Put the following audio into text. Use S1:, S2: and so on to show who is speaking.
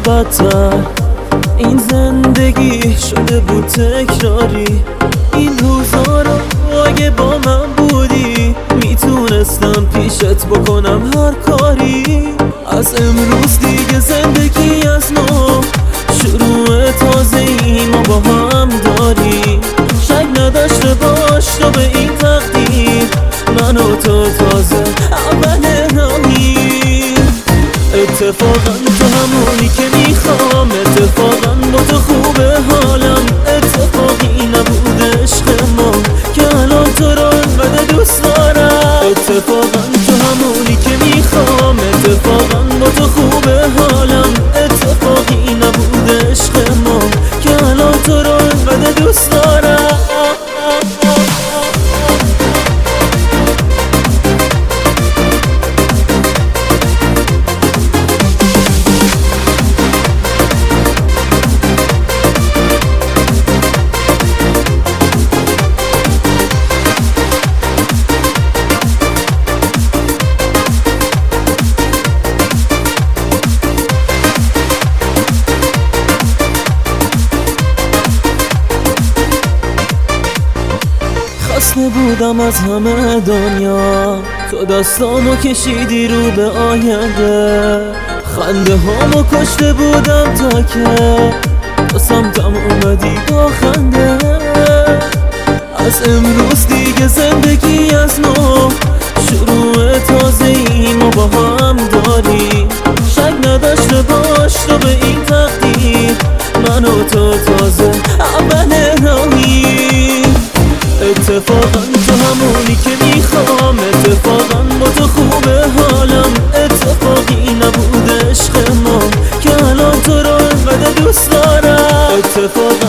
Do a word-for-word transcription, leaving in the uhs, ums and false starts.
S1: بدتر. این زندگی شده بود تکراری. این روزا رو اگه با من بودی میتونستم پیشت بکنم هر کاری. از امروز دیگه زندگی از نو، شروع تازه ای ما با هم داری. شک نداشته باش تو به این تقدیر، من و تو تازه اول راهی. اتفاقا تو همونی که میخوام، اتفاقا با تو خوبه حالم. اتفاقی نبود عشق ما که الان تو رو انقدر دوست دارم. اتفاقا تو همونی که میخوام، اتفاقا با تو خوبه حالم. اتفاقی نبود عشق ما که الان تو رو انقدر دوست دارم. خسته بودم از همه دنیا، تو دستامو کشیدی رو به آینده. خنده هامو کشته بودم تا که تو سمتم اومدی با خنده. از امروز دیگه زندگی از نو، شروع تازه ای ما با هم داری. شک نداشته باش تو به این تقدیر، من و تو تازه اول راهی. اتفاقا تو همونی که میخوام، اتفاقا با تو خوبه حالم. اتفاقی نبود عشق ما که الان تو رو انقدر دوست دارم. اتفاقا